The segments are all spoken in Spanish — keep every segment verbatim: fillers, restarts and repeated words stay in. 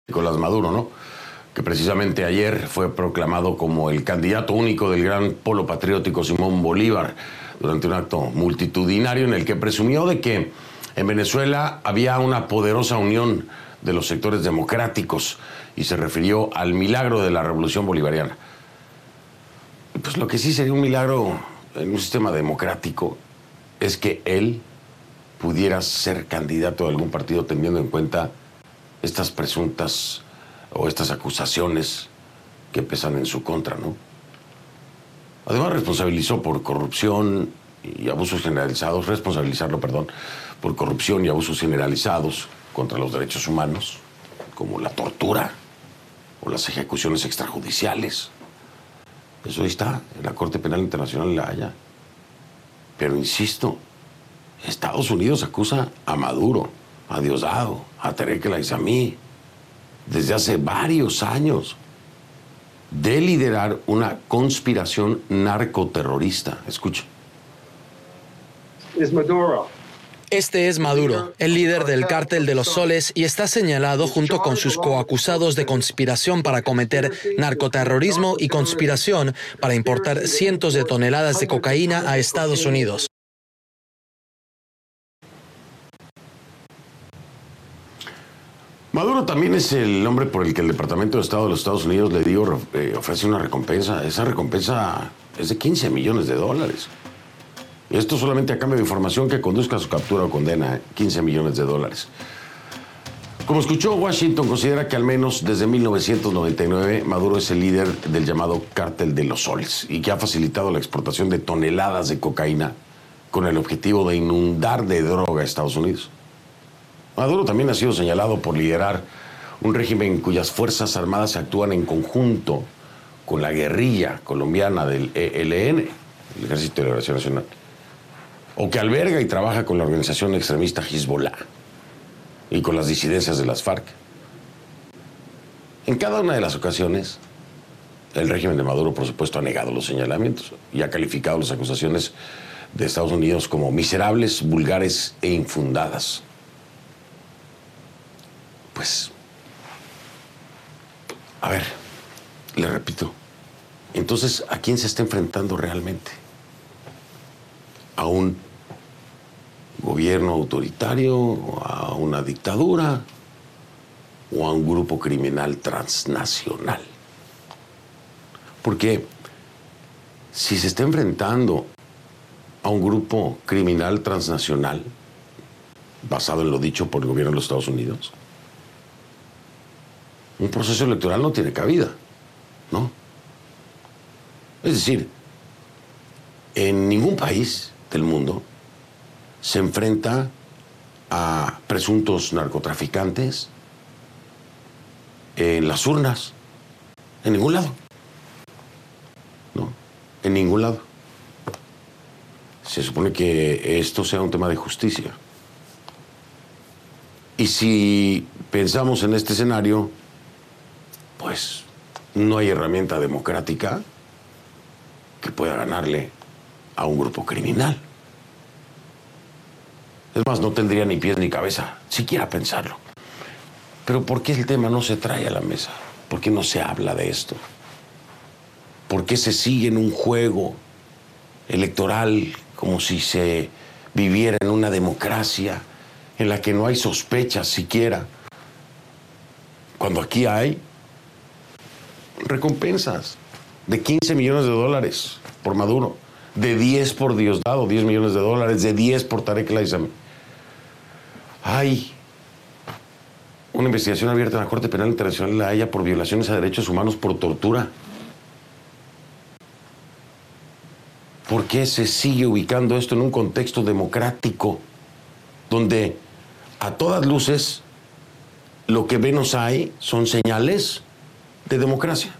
Nicolás Maduro, ¿no? Que precisamente ayer fue proclamado como el candidato único del gran polo patriótico Simón Bolívar durante un acto multitudinario en el que presumió de que en Venezuela había una poderosa unión de los sectores democráticos y se refirió al milagro de la revolución bolivariana. Pues lo que sí sería un milagro en un sistema democrático es que él pudiera ser candidato de algún partido teniendo en cuenta estas presuntas o estas acusaciones que pesan en su contra, ¿no? Además responsabilizó por corrupción y abusos generalizados, responsabilizarlo, perdón, por corrupción y abusos generalizados contra los derechos humanos, como la tortura o las ejecuciones extrajudiciales. Eso ahí está, en la Corte Penal Internacional de La Haya. Pero insisto, Estados Unidos acusa a Maduro, a Diosdado, a Tarek El Aissami, desde hace varios años, de liderar una conspiración narcoterrorista. Escucha. Es Maduro. Este es Maduro, el líder del Cártel de los Soles, y está señalado junto con sus coacusados de conspiración para cometer narcoterrorismo y conspiración para importar cientos de toneladas de cocaína a Estados Unidos. Maduro también es el hombre por el que el Departamento de Estado de los Estados Unidos, le digo, eh, ofrece una recompensa. Esa recompensa es de quince millones de dólares. Y esto solamente a cambio de información que conduzca a su captura o condena, ¿eh? quince millones de dólares. Como escuchó, Washington considera que al menos desde mil novecientos noventa y nueve Maduro es el líder del llamado Cártel de los Soles y que ha facilitado la exportación de toneladas de cocaína con el objetivo de inundar de droga a Estados Unidos. Maduro también ha sido señalado por liderar un régimen cuyas fuerzas armadas actúan en conjunto con la guerrilla colombiana del E L N, el Ejército de Liberación Nacional, o que alberga y trabaja con la organización extremista Hezbollah y con las disidencias de las FARC. En cada una de las ocasiones, el régimen de Maduro, por supuesto, ha negado los señalamientos y ha calificado las acusaciones de Estados Unidos como miserables, vulgares e infundadas. Pues, a ver, le repito, entonces, ¿a quién se está enfrentando realmente? ¿A un gobierno autoritario, a una dictadura o a un grupo criminal transnacional? Porque si se está enfrentando a un grupo criminal transnacional, basado en lo dicho por el gobierno de los Estados Unidos, un proceso electoral no tiene cabida, ¿no? Es decir, en ningún país del mundo se enfrenta a presuntos narcotraficantes en las urnas, en ningún lado, ¿no? En ningún lado. Se supone que esto sea un tema de justicia. Y si pensamos en este escenario, pues no hay herramienta democrática que pueda ganarle a un grupo criminal. Es más, no tendría ni pies ni cabeza, siquiera pensarlo. Pero ¿por qué el tema no se trae a la mesa? ¿Por qué no se habla de esto? ¿Por qué se sigue en un juego electoral como si se viviera en una democracia en la que no hay sospechas siquiera? Cuando aquí hay recompensas de quince millones de dólares por Maduro, de diez por Diosdado, diez millones de dólares, de diez por Tarek El Aissami. Hay una investigación abierta en la Corte Penal Internacional de La Haya por violaciones a derechos humanos por tortura. ¿Por qué se sigue ubicando esto en un contexto democrático donde a todas luces lo que menos hay son señales de democracia?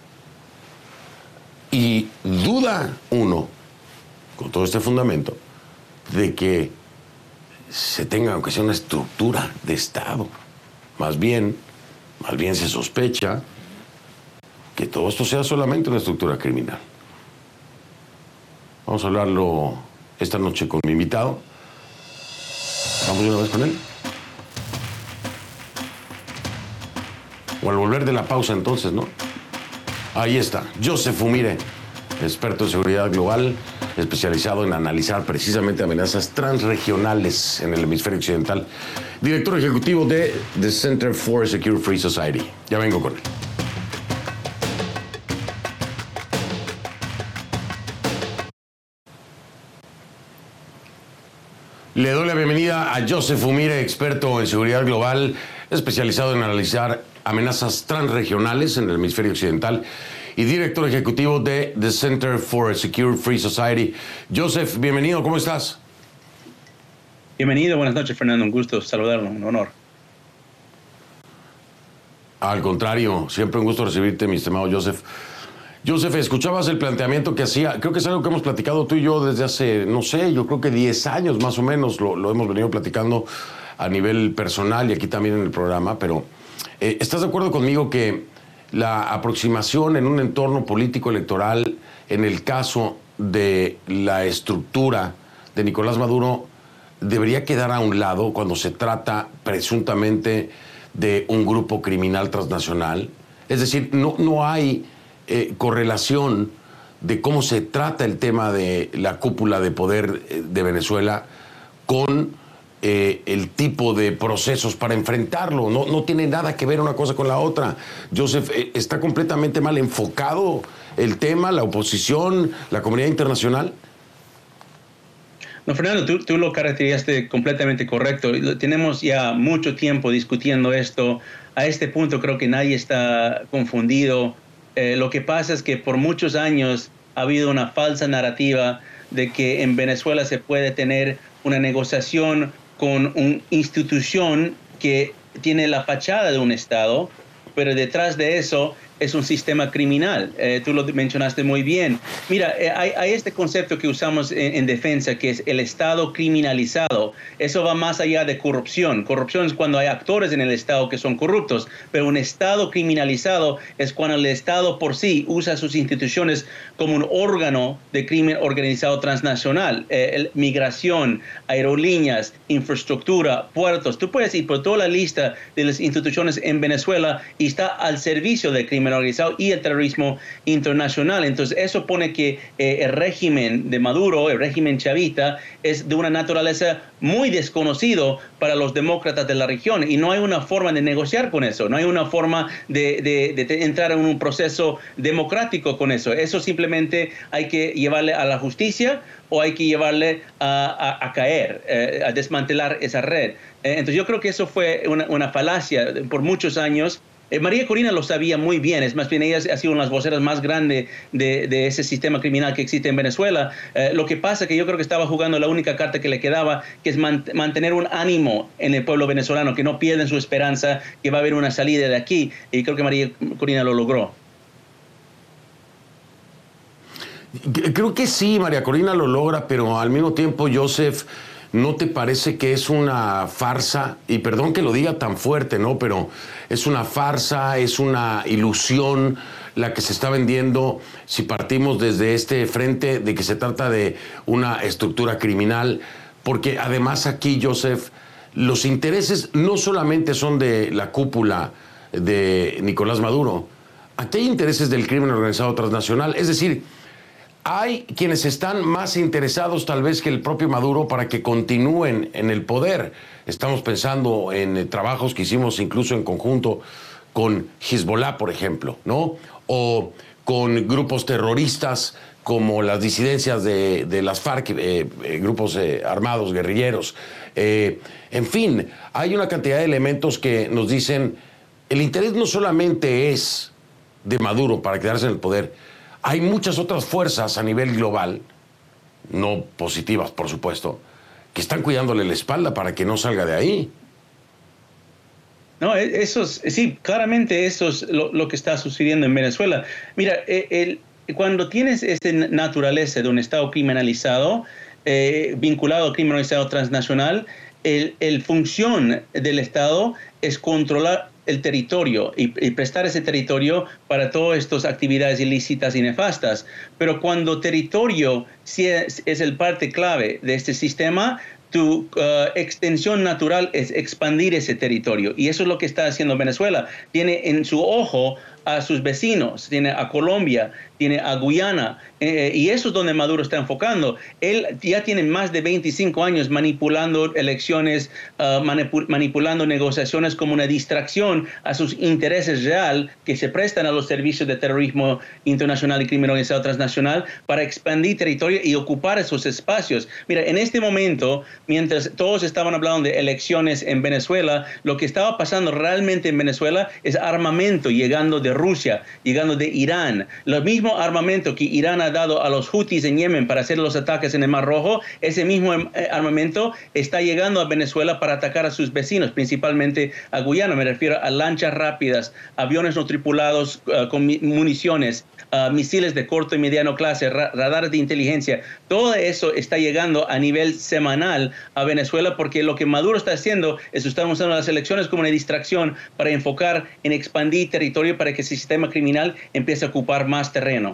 Y duda uno, con todo este fundamento, de que se tenga, aunque sea una estructura de Estado. Más bien, más bien se sospecha que todo esto sea solamente una estructura criminal. Vamos a hablarlo esta noche con mi invitado. Vamos de una vez con él. o al volver de la pausa entonces, ¿no? Ahí está, Joseph Fumire, experto en seguridad global, especializado en analizar precisamente amenazas transregionales en el hemisferio occidental, director ejecutivo de The Center for a Secure Free Society. Ya vengo con él. Le doy la bienvenida a Joseph Fumire, experto en seguridad global, especializado en analizar amenazas transregionales en el hemisferio occidental y director ejecutivo de The Center for a Secure Free Society. Joseph, bienvenido, ¿cómo estás? Bienvenido, buenas noches, Fernando, un gusto saludarlo, un honor. Al contrario, siempre un gusto recibirte, mi estimado Joseph. Joseph, escuchabas el planteamiento que hacía, creo que es algo que hemos platicado tú y yo desde hace, no sé, yo creo que diez años más o menos, lo, lo hemos venido platicando a nivel personal y aquí también en el programa, pero eh, ¿estás de acuerdo conmigo que la aproximación en un entorno político electoral, en el caso de la estructura de Nicolás Maduro, debería quedar a un lado cuando se trata presuntamente de un grupo criminal transnacional? Es decir, no, no hay eh, correlación de cómo se trata el tema de la cúpula de poder de Venezuela con eh, el tipo de procesos para enfrentarlo. No, no tiene nada que ver una cosa con la otra. Joseph, eh, ¿está completamente mal enfocado el tema, la oposición, la comunidad internacional? No, Fernando, tú, tú lo caracterizaste completamente correcto. Tenemos ya mucho tiempo discutiendo esto. A este punto creo que nadie está confundido. Eh, lo que pasa es que por muchos años ha habido una falsa narrativa de que en Venezuela se puede tener una negociación con una institución que tiene la fachada de un Estado, pero detrás de eso es un sistema criminal. Eh, tú lo mencionaste muy bien. Mira, eh, hay, hay este concepto que usamos en, en defensa, que es el Estado criminalizado. Eso va más allá de corrupción. Corrupción es cuando hay actores en el Estado que son corruptos, pero un Estado criminalizado es cuando el Estado por sí usa sus instituciones como un órgano de crimen organizado transnacional. Eh, el, migración, aerolíneas, infraestructura, puertos. Tú puedes ir por toda la lista de las instituciones en Venezuela y está al servicio del crimen organizado y el terrorismo internacional. Entonces eso pone que eh, el régimen de Maduro, el régimen chavista, es de una naturaleza muy desconocido para los demócratas de la región y no hay una forma de negociar con eso, no hay una forma de, de, de entrar en un proceso democrático con eso. Eso simplemente hay que llevarle a la justicia o hay que llevarle a, a, a caer, eh, a desmantelar esa red. Eh, entonces yo creo que eso fue una, una falacia por muchos años. Eh, María Corina lo sabía muy bien, es más bien ella ha sido una de las voceras más grandes de, de ese sistema criminal que existe en Venezuela. Eh, lo que pasa es que yo creo que estaba jugando la única carta que le quedaba, que es man, mantener un ánimo en el pueblo venezolano, que no pierden su esperanza, que va a haber una salida de aquí, y creo que María Corina lo logró. Creo que sí, María Corina lo logra, pero al mismo tiempo, Joseph, ¿no te parece que es una farsa? Y perdón que lo diga tan fuerte, ¿no? Pero es una farsa, es una ilusión la que se está vendiendo si partimos desde este frente de que se trata de una estructura criminal. Porque además aquí, Joseph, los intereses no solamente son de la cúpula de Nicolás Maduro. Aquí hay intereses del crimen organizado transnacional. Es decir, hay quienes están más interesados tal vez que el propio Maduro para que continúen en el poder. Estamos pensando en eh, trabajos que hicimos incluso en conjunto con Hezbollah, por ejemplo, ¿no? O con grupos terroristas como las disidencias de, de las FARC, eh, eh, grupos eh, armados, guerrilleros. Eh, en fin, hay una cantidad de elementos que nos dicen el interés no solamente es de Maduro para quedarse en el poder. Hay muchas otras fuerzas a nivel global, no positivas, por supuesto, que están cuidándole la espalda para que no salga de ahí. No, eso es, sí, claramente eso es lo, lo que está sucediendo en Venezuela. Mira, el, cuando tienes esa naturaleza de un Estado criminalizado, eh, vinculado al crimen organizado transnacional, el, el función del Estado es controlar el territorio y, y prestar ese territorio para todas estas actividades ilícitas y nefastas. Pero cuando territorio sí es, es el parte clave de este sistema, tu uh, extensión natural es expandir ese territorio. Y eso es lo que está haciendo Venezuela. Tiene en su ojo a sus vecinos, tiene a Colombia, tiene a Guyana, eh, y eso es donde Maduro está enfocando. Él ya tiene más de veinticinco años manipulando elecciones, uh, manipu manipulando negociaciones como una distracción a sus intereses real que se prestan a los servicios de terrorismo internacional y crimen organizado transnacional para expandir territorio y ocupar esos espacios. Mira, en este momento, mientras todos estaban hablando de elecciones en Venezuela, lo que estaba pasando realmente en Venezuela es armamento llegando de Rusia, llegando de Irán. Lo mismo armamento que Irán ha dado a los Houthis en Yemen para hacer los ataques en el Mar Rojo, ese mismo armamento está llegando a Venezuela para atacar a sus vecinos, principalmente a Guyana. Me refiero a lanchas rápidas, aviones no tripulados uh, con municiones, uh, misiles de corto y mediano clase, ra radares de inteligencia. Todo eso está llegando a nivel semanal a Venezuela porque lo que Maduro está haciendo es estar usando las elecciones como una distracción para enfocar en expandir territorio para que ese sistema criminal empiece a ocupar más terreno.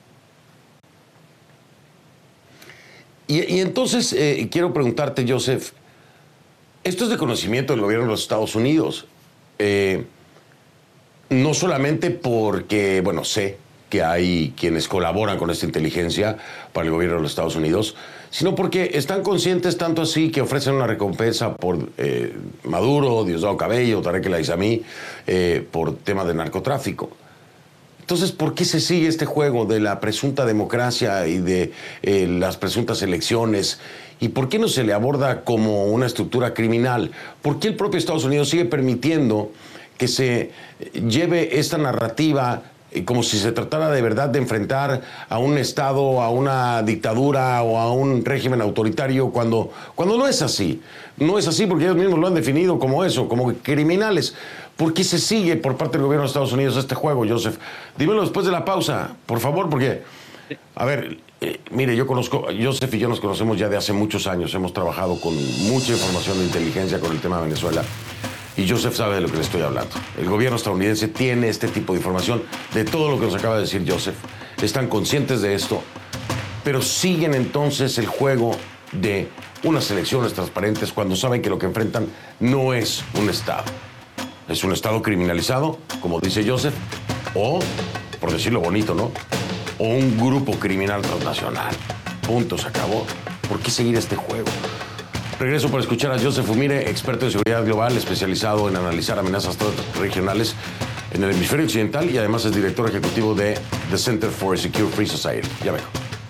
Y, y entonces eh, quiero preguntarte, Joseph, esto es de conocimiento del gobierno de los Estados Unidos, eh, no solamente porque, bueno, sé que hay quienes colaboran con esta inteligencia para el gobierno de los Estados Unidos, sino porque están conscientes tanto así que ofrecen una recompensa por eh, Maduro, Diosdado Cabello, Tarek El Aizami, eh, por temas de narcotráfico. Entonces, ¿por qué se sigue este juego de la presunta democracia y de eh, las presuntas elecciones? ¿Y por qué no se le aborda como una estructura criminal? ¿Por qué el propio Estados Unidos sigue permitiendo que se lleve esta narrativa como si se tratara de verdad de enfrentar a un Estado, a una dictadura o a un régimen autoritario, cuando, cuando no es así? No es así porque ellos mismos lo han definido como eso, como criminales. ¿Por qué se sigue por parte del gobierno de Estados Unidos este juego, Joseph? Dímelo después de la pausa, por favor, porque, a ver, eh, mire, yo conozco, Joseph y yo nos conocemos ya de hace muchos años, hemos trabajado con mucha información de inteligencia con el tema de Venezuela. Y Joseph sabe de lo que le estoy hablando. El gobierno estadounidense tiene este tipo de información de todo lo que nos acaba de decir Joseph. Están conscientes de esto, pero siguen entonces el juego de unas elecciones transparentes cuando saben que lo que enfrentan no es un Estado. Es un Estado criminalizado, como dice Joseph, o, por decirlo bonito, ¿no? O un grupo criminal transnacional. Punto, se acabó. ¿Por qué seguir este juego? Regreso para escuchar a Joseph Umire, experto en seguridad global, especializado en analizar amenazas regionales en el hemisferio occidental y además es director ejecutivo de The Center for a Secure Free Society. Ya vengo.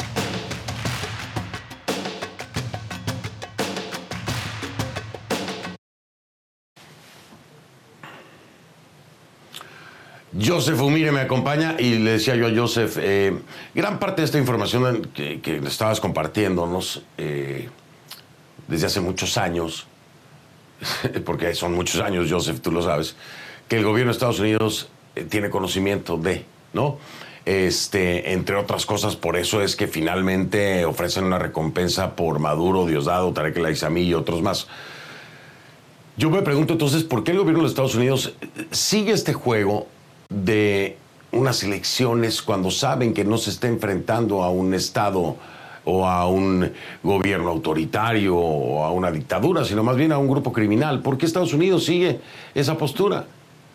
Joseph Umire me acompaña y le decía yo a Joseph, eh, gran parte de esta información que, que estabas compartiéndonos eh, desde hace muchos años, porque son muchos años, Joseph, tú lo sabes, que el gobierno de Estados Unidos eh, tiene conocimiento de, ¿no? Este, entre otras cosas, por eso es que finalmente ofrecen una recompensa por Maduro, Diosdado, Tarek El Aizami y otros más. Yo me pregunto entonces, ¿por qué el gobierno de Estados Unidos sigue este juego de unas elecciones cuando saben que no se está enfrentando a un Estado o a un gobierno autoritario o a una dictadura, sino más bien a un grupo criminal? ¿Por qué Estados Unidos sigue esa postura?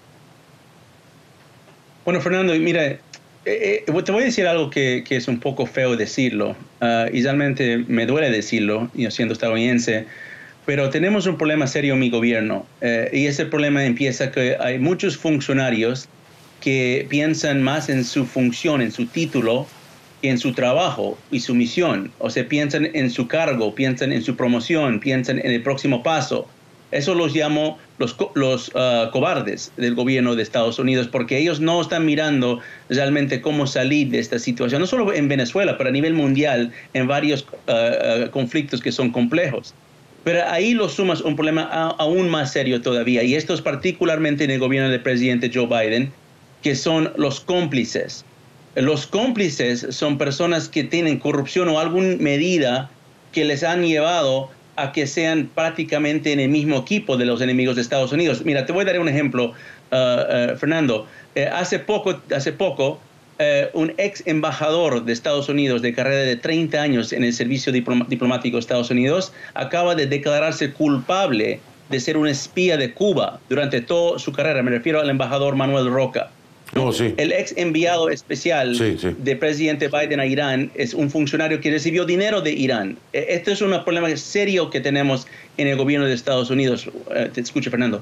Bueno, Fernando, mira, eh, eh, te voy a decir algo que, que es un poco feo decirlo, uh, y realmente me duele decirlo, yo siendo estadounidense, pero tenemos un problema serio en mi gobierno, eh, y ese problema empieza que hay muchos funcionarios que piensan más en su función, en su título, que en su trabajo y su misión. O sea, piensan en su cargo, piensan en su promoción, piensan en el próximo paso. Eso los llamo los, los uh, cobardes del gobierno de Estados Unidos, porque ellos no están mirando realmente cómo salir de esta situación, no solo en Venezuela, pero a nivel mundial, en varios uh, uh, conflictos que son complejos. Pero ahí lo sumas un problema a, aún más serio todavía, y esto es particularmente en el gobierno del presidente Joe Biden, que son los cómplices. Los cómplices son personas que tienen corrupción o alguna medida que les han llevado a que sean prácticamente en el mismo equipo de los enemigos de Estados Unidos. Mira, te voy a dar un ejemplo, uh, uh, Fernando. Eh, hace poco, hace poco eh, un ex embajador de Estados Unidos de carrera de treinta años en el servicio diplom- diplomático de Estados Unidos acaba de declararse culpable de ser un espía de Cuba durante toda su carrera. Me refiero al embajador Manuel Roca. Oh, sí. El ex enviado especial sí, sí. del presidente Biden a Irán es un funcionario que recibió dinero de Irán. Este es un problema serio que tenemos en el gobierno de Estados Unidos. Te escucho, Fernando.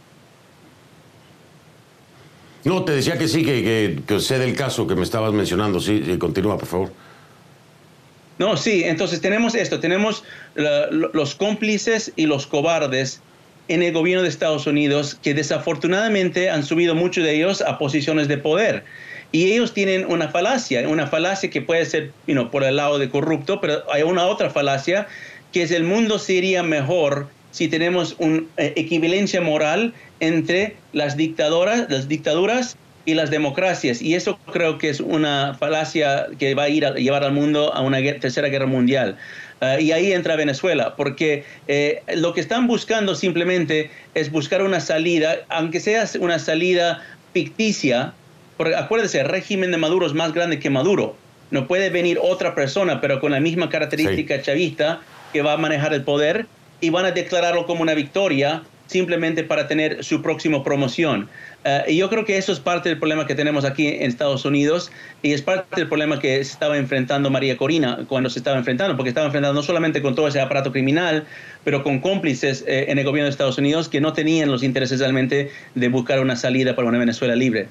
No, te decía que sí, que, que, que sé del caso que me estabas mencionando. Sí, sí, continúa, por favor. No, sí, entonces tenemos esto, tenemos la, los cómplices y los cobardes en el gobierno de Estados Unidos que desafortunadamente han subido muchos de ellos a posiciones de poder. Y ellos tienen una falacia, una falacia que puede ser you know, por el lado de corrupto, pero hay una otra falacia que es el mundo sería mejor si tenemos una eh, equivalencia moral entre las dictadoras, las dictaduras y las democracias. Y eso creo que es una falacia que va a ir a llevar al mundo a una guerra, tercera guerra mundial. Uh, y ahí entra Venezuela, porque eh, lo que están buscando simplemente es buscar una salida, aunque sea una salida ficticia, porque acuérdese, el régimen de Maduro es más grande que Maduro. No puede venir otra persona, pero con la misma característica sí. chavista, que va a manejar el poder y van a declararlo como una victoria simplemente para tener su próxima promoción. Uh, y yo creo que eso es parte del problema que tenemos aquí en Estados Unidos y es parte del problema que se estaba enfrentando María Corina cuando se estaba enfrentando, porque estaba enfrentando no solamente con todo ese aparato criminal, pero con cómplices eh, en el gobierno de Estados Unidos que no tenían los intereses realmente de buscar una salida para una Venezuela libre.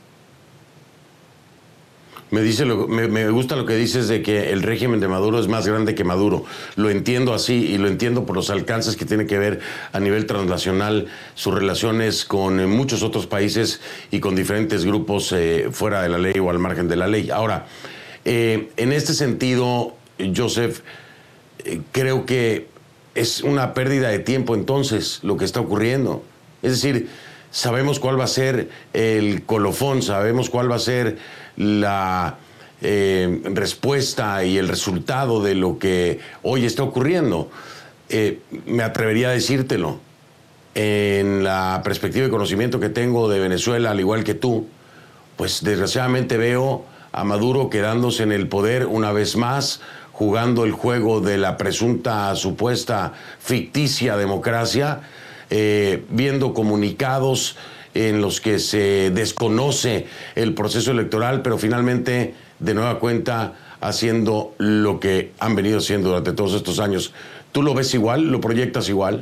Me, dice lo, me, me gusta lo que dices de que el régimen de Maduro es más grande que Maduro. Lo entiendo así y lo entiendo por los alcances que tiene que ver a nivel transnacional, sus relaciones con eh, muchos otros países y con diferentes grupos eh, fuera de la ley o al margen de la ley. Ahora, eh, en este sentido, Joseph, eh, creo que es una pérdida de tiempo entonces lo que está ocurriendo. Es decir, sabemos cuál va a ser el colofón, sabemos cuál va a ser la eh, respuesta y el resultado de lo que hoy está ocurriendo. Eh, me atrevería a decírtelo. En la perspectiva y conocimiento que tengo de Venezuela, al igual que tú, pues desgraciadamente veo a Maduro quedándose en el poder una vez más, jugando el juego de la presunta, supuesta, ficticia democracia, eh, viendo comunicados en los que se desconoce el proceso electoral, pero finalmente, de nueva cuenta, haciendo lo que han venido haciendo durante todos estos años. ¿Tú lo ves igual? ¿Lo proyectas igual?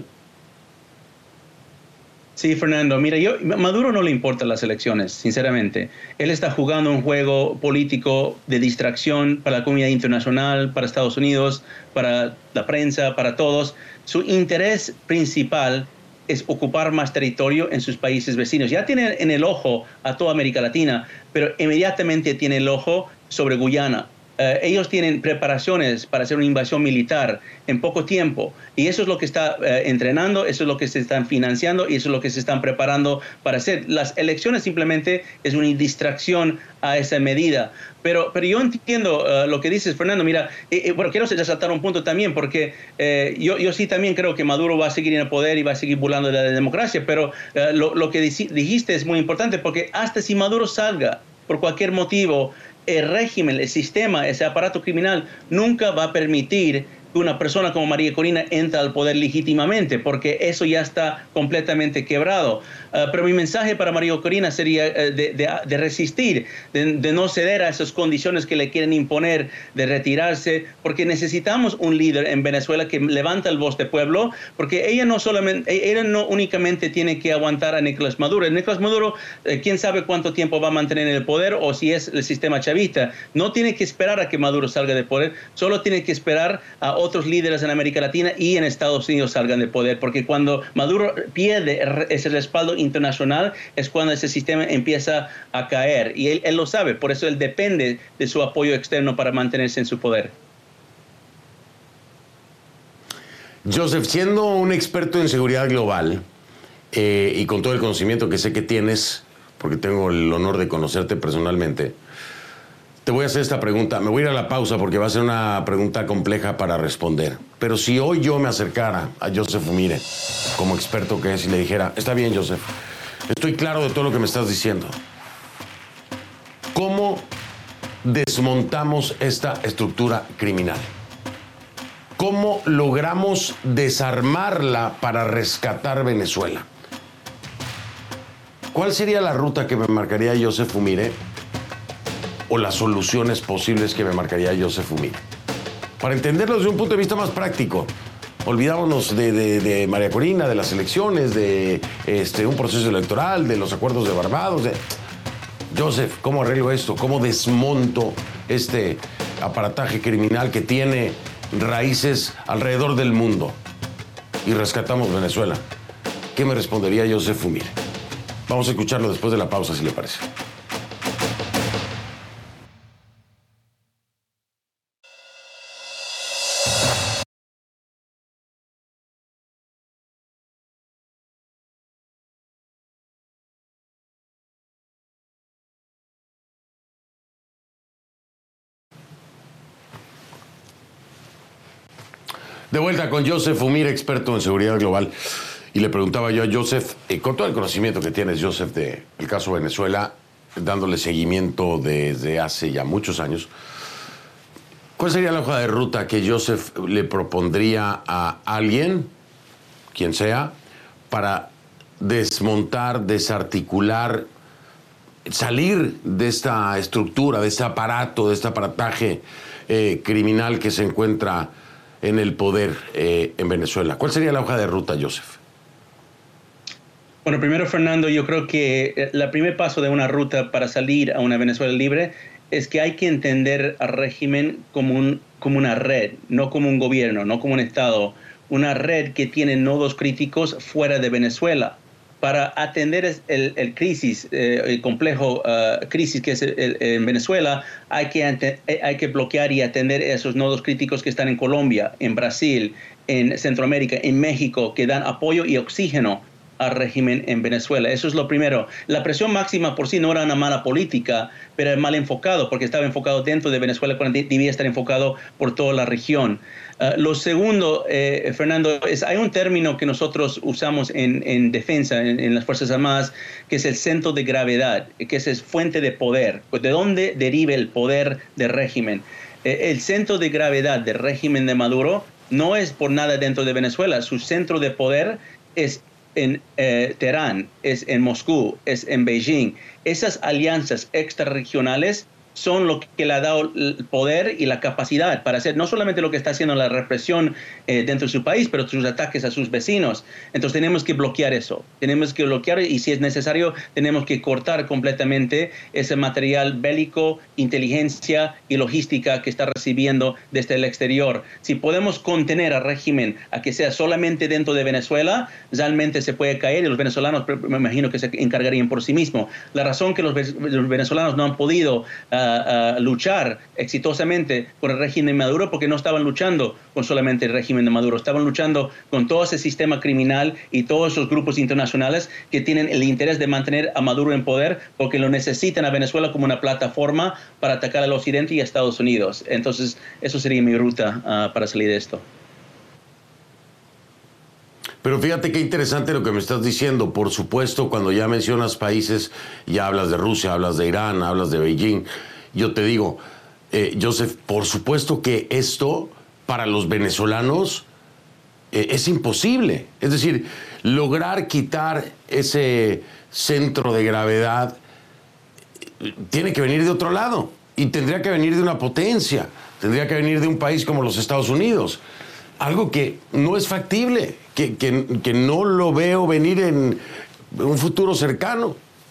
Sí, Fernando. Mira, yo, Maduro no le importan las elecciones, sinceramente. Él está jugando un juego político de distracción para la comunidad internacional, para Estados Unidos, para la prensa, para todos. Su interés principal es ocupar más territorio en sus países vecinos. Ya tiene en el ojo a toda América Latina, pero inmediatamente tiene el ojo sobre Guyana. Uh, ellos tienen preparaciones para hacer una invasión militar en poco tiempo y eso es lo que está uh, entrenando, eso es lo que se están financiando y eso es lo que se están preparando para hacer. Las elecciones simplemente es una distracción a esa medida. Pero, pero yo entiendo uh, lo que dices, Fernando. Mira, eh, eh, bueno, quiero resaltar un punto también porque eh, yo, yo sí también creo que Maduro va a seguir en el poder y va a seguir burlando de la democracia, pero uh, lo, lo que dijiste es muy importante porque hasta si Maduro salga por cualquier motivo, el régimen, el sistema, ese aparato criminal nunca va a permitir que una persona como María Corina entre al poder legítimamente, porque eso ya está completamente quebrado. Uh, pero mi mensaje para María Corina sería uh, de, de, de resistir, de, de no ceder a esas condiciones que le quieren imponer, de retirarse, porque necesitamos un líder en Venezuela que levanta el voz del pueblo, porque ella no solamente, ella no únicamente tiene que aguantar a Nicolás Maduro. Nicolás Maduro, eh, quién sabe cuánto tiempo va a mantener en el poder o si es el sistema chavista. No tiene que esperar a que Maduro salga del poder, solo tiene que esperar a otros líderes en América Latina y en Estados Unidos salgan del poder, porque cuando Maduro pierde ese respaldo internacional es cuando ese sistema empieza a caer y él, él lo sabe, por eso él depende de su apoyo externo para mantenerse en su poder. Joseph, siendo un experto en seguridad global eh, y con todo el conocimiento que sé que tienes, porque tengo el honor de conocerte personalmente, te voy a hacer esta pregunta. Me voy a ir a la pausa porque va a ser una pregunta compleja para responder. Pero si hoy yo me acercara a Joseph Umire, como experto que es, y le dijera, está bien, Joseph, estoy claro de todo lo que me estás diciendo. ¿Cómo desmontamos esta estructura criminal? ¿Cómo logramos desarmarla para rescatar Venezuela? ¿Cuál sería la ruta que me marcaría Joseph Umire o las soluciones posibles que me marcaría Joseph Umire? Para entenderlo desde un punto de vista más práctico, olvidámonos de, de, de María Corina, de las elecciones, de este, un proceso electoral, de los acuerdos de Barbados. De... Joseph, ¿cómo arreglo esto? ¿Cómo desmonto este aparataje criminal que tiene raíces alrededor del mundo y rescatamos Venezuela? ¿Qué me respondería Joseph Umire? Vamos a escucharlo después de la pausa, si le parece. De vuelta con Joseph Umire, experto en seguridad global. Y le preguntaba yo a Joseph, eh, con todo el conocimiento que tienes, Joseph, del caso Venezuela, dándole seguimiento desde hace ya muchos años, ¿cuál sería la hoja de ruta que Joseph le propondría a alguien, quien sea, para desmontar, desarticular, salir de esta estructura, de este aparato, de este aparataje eh, criminal que se encuentra en el poder eh, en Venezuela? ¿Cuál sería la hoja de ruta, Joseph? Bueno, primero, Fernando, yo creo que el primer paso de una ruta para salir a una Venezuela libre es que hay que entender al régimen como, un, como una red, no como un gobierno, no como un Estado, una red que tiene nodos críticos fuera de Venezuela. Para atender el, el crisis, eh, el complejo uh, crisis que es el, el, en Venezuela, hay que, ante, hay que bloquear y atender esos nodos críticos que están en Colombia, en Brasil, en Centroamérica, en México, que dan apoyo y oxígeno al régimen en Venezuela. Eso es lo primero. La presión máxima por sí no era una mala política, pero era mal enfocado, porque estaba enfocado dentro de Venezuela cuando debía estar enfocado por toda la región. Uh, lo segundo, eh, Fernando, es hay un término que nosotros usamos en, en defensa, en, en las Fuerzas Armadas, que es el centro de gravedad, que es, es fuente de poder. Pues, ¿de dónde deriva el poder del régimen? Eh, el centro de gravedad del régimen de Maduro no es por nada dentro de Venezuela. Su centro de poder es en eh, Teherán, es en Moscú, es en Beijing. Esas alianzas extrarregionales son lo que le ha dado el poder y la capacidad para hacer no solamente lo que está haciendo la represión eh, dentro de su país, pero sus ataques a sus vecinos. Entonces tenemos que bloquear eso, tenemos que bloquear y si es necesario tenemos que cortar completamente ese material bélico, inteligencia y logística que está recibiendo desde el exterior. Si podemos contener al régimen a que sea solamente dentro de Venezuela, realmente se puede caer y los venezolanos me imagino que se encargarían por sí mismos. La razón que los, los venezolanos no han podido uh, A, a luchar exitosamente con el régimen de Maduro porque no estaban luchando con solamente el régimen de Maduro, estaban luchando con todo ese sistema criminal y todos esos grupos internacionales que tienen el interés de mantener a Maduro en poder porque lo necesitan a Venezuela como una plataforma para atacar al occidente y a Estados Unidos. Entonces, eso sería mi ruta uh, para salir de esto. Pero fíjate qué interesante lo que me estás diciendo. Por supuesto, cuando ya mencionas países, ya hablas de Rusia, hablas de Irán, hablas de Beijing. Yo te digo, eh, Joseph, por supuesto que esto para los venezolanos eh, es imposible. Es decir, lograr quitar ese centro de gravedad eh, tiene que venir de otro lado y tendría que venir de una potencia, tendría que venir de un país como los Estados Unidos. Algo que no es factible, que, que, que no lo veo venir en un futuro cercano.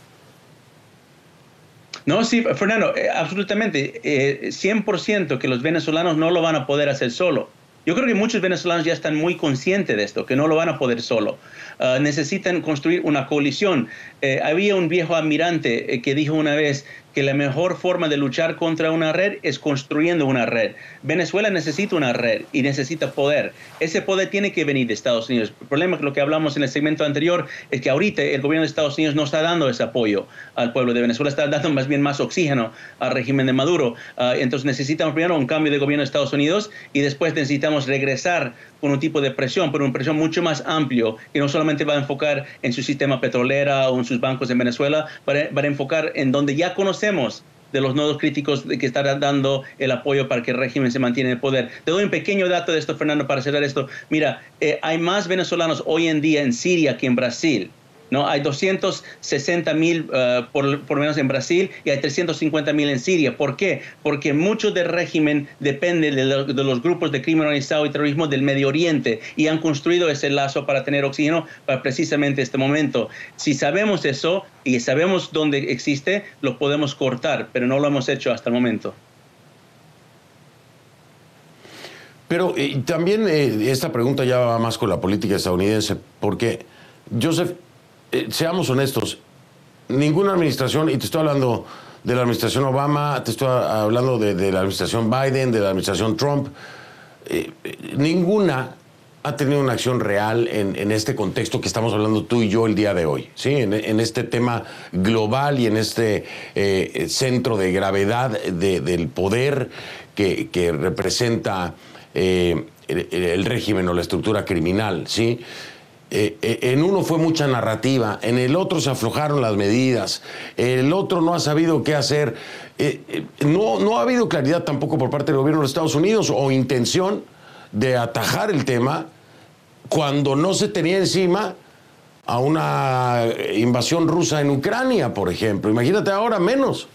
No, sí, Fernando, eh, absolutamente, eh, cien por ciento que los venezolanos no lo van a poder hacer solo. Yo creo que muchos venezolanos ya están muy conscientes de esto, que no lo van a poder solo. Uh, necesitan construir una coalición. Eh, había un viejo almirante eh, que dijo una vez que la mejor forma de luchar contra una red es construyendo una red. Venezuela necesita una red y necesita poder. Ese poder tiene que venir de Estados Unidos. El problema, que lo que hablamos en el segmento anterior, es que ahorita el gobierno de Estados Unidos no está dando ese apoyo al pueblo de Venezuela, está dando más bien más oxígeno al régimen de Maduro. Uh, entonces necesitamos primero un cambio de gobierno de Estados Unidos y después necesitamos regresar con un tipo de presión, pero una presión mucho más amplio, que no solamente va a enfocar en su sistema petrolero o en sus bancos en Venezuela, va a, va a enfocar en donde ya conocemos de de los nodos críticos de que estará dando el apoyo para que el régimen se mantenga en el poder. Te doy un pequeño dato de esto, Fernando, para cerrar esto. Mira, eh, hay más venezolanos hoy en día en Siria que en Brasil. ¿No? Hay doscientos sesenta mil uh, por, por lo menos en Brasil y hay trescientos cincuenta mil en Siria. ¿Por qué? Porque mucho del régimen depende de, lo, de los grupos de crimen organizado y terrorismo del Medio Oriente y han construido ese lazo para tener oxígeno para precisamente este momento. Si sabemos eso y sabemos dónde existe, lo podemos cortar, pero no lo hemos hecho hasta el momento. Pero eh, también eh, esta pregunta ya va más con la política estadounidense, porque, Joseph, Eh, seamos honestos, ninguna administración, y te estoy hablando de la administración Obama, te estoy hablando de, de la administración Biden, de la administración Trump, eh, ninguna ha tenido una acción real en, en este contexto que estamos hablando tú y yo el día de hoy, ¿sí? En, en este tema global y en este eh, centro de gravedad de, del poder que, que representa eh, el, el régimen o la estructura criminal, ¿sí? Eh, eh, en uno fue mucha narrativa, en el otro se aflojaron las medidas, el otro no ha sabido qué hacer. Eh, eh, no, no ha habido claridad tampoco por parte del gobierno de los Estados Unidos o intención de atajar el tema cuando no se tenía encima a una invasión rusa en Ucrania, por ejemplo. Imagínate ahora menos.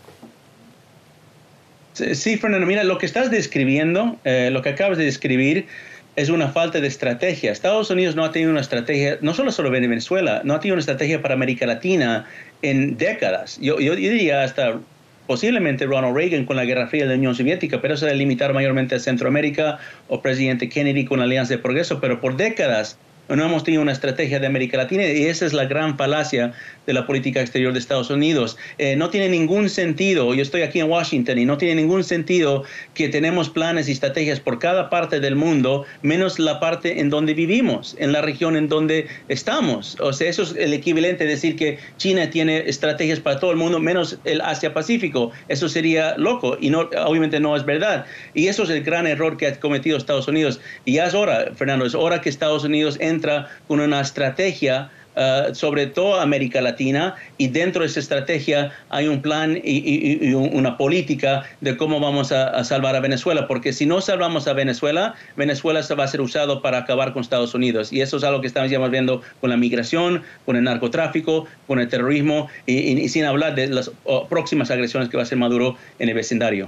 Sí, Fernando, mira, lo que estás describiendo, eh, lo que acabas de describir, es una falta de estrategia. Estados Unidos no ha tenido una estrategia, no solo sobre Venezuela, no ha tenido una estrategia para América Latina en décadas. Yo, yo, yo diría hasta posiblemente Ronald Reagan con la Guerra Fría de la Unión Soviética, pero eso era limitar mayormente a Centroamérica, o presidente Kennedy con la Alianza de Progreso, pero por décadas no hemos tenido una estrategia de América Latina y esa es la gran falacia de la política exterior de Estados Unidos. Eh, no tiene ningún sentido, yo estoy aquí en Washington y no tiene ningún sentido que tenemos planes y estrategias por cada parte del mundo, menos la parte en donde vivimos, en la región en donde estamos. O sea, eso es el equivalente a decir que China tiene estrategias para todo el mundo, menos el Asia-Pacífico. Eso sería loco y no, obviamente no es verdad. Y eso es el gran error que ha cometido Estados Unidos. Y ya es hora, Fernando, es hora que Estados Unidos entra con una estrategia Uh, sobre todo América Latina, y dentro de esa estrategia hay un plan y, y, y una política de cómo vamos a, a salvar a Venezuela, porque si no salvamos a Venezuela, Venezuela se va a ser usado para acabar con Estados Unidos, y eso es algo que estamos ya viendo con la migración, con el narcotráfico, con el terrorismo, y, y, y sin hablar de las oh, próximas agresiones que va a hacer Maduro en el vecindario.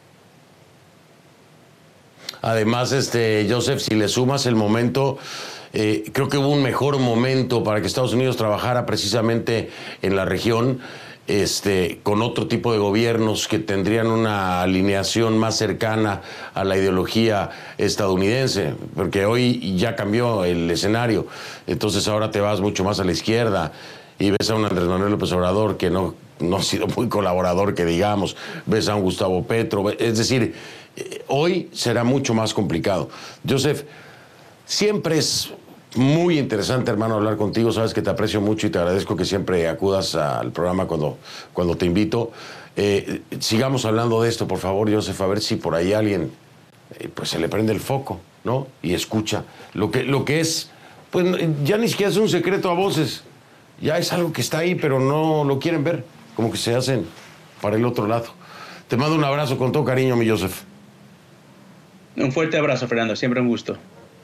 Además, este, Joseph, si le sumas el momento, eh, creo que hubo un mejor momento para que Estados Unidos trabajara precisamente en la región, este, con otro tipo de gobiernos que tendrían una alineación más cercana a la ideología estadounidense, porque hoy ya cambió el escenario. Entonces ahora te vas mucho más a la izquierda y ves a un Andrés Manuel López Obrador que no, no ha sido muy colaborador, que digamos, ves a un Gustavo Petro, es decir, hoy será mucho más complicado. Joseph, siempre es muy interesante, hermano, hablar contigo. Sabes que te aprecio mucho y te agradezco que siempre acudas al programa cuando, cuando te invito. Eh, sigamos hablando de esto, por favor, Joseph, a ver si por ahí alguien eh, pues se le prende el foco, ¿no? Y escucha lo que, lo que es, pues ya ni siquiera es un secreto a voces. Ya es algo que está ahí, pero no lo quieren ver, como que se hacen para el otro lado. Te mando un abrazo con todo cariño, mi Joseph. Un fuerte abrazo, Fernando. Siempre un gusto.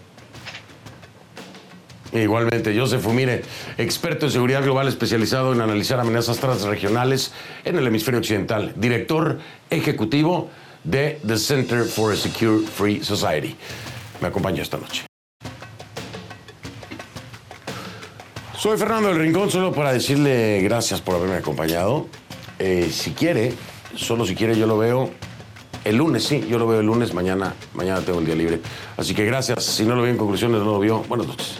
Igualmente, Joseph Umire, experto en seguridad global especializado en analizar amenazas transregionales en el hemisferio occidental, director ejecutivo de The Center for a Secure Free Society. Me acompaña esta noche. Soy Fernando del Rincón, solo para decirle gracias por haberme acompañado. Eh, si quiere, solo si quiere, yo lo veo el lunes, sí, yo lo veo el lunes, mañana, mañana tengo el día libre. Así que gracias, si no lo veo en conclusiones, no lo vio. Buenas noches.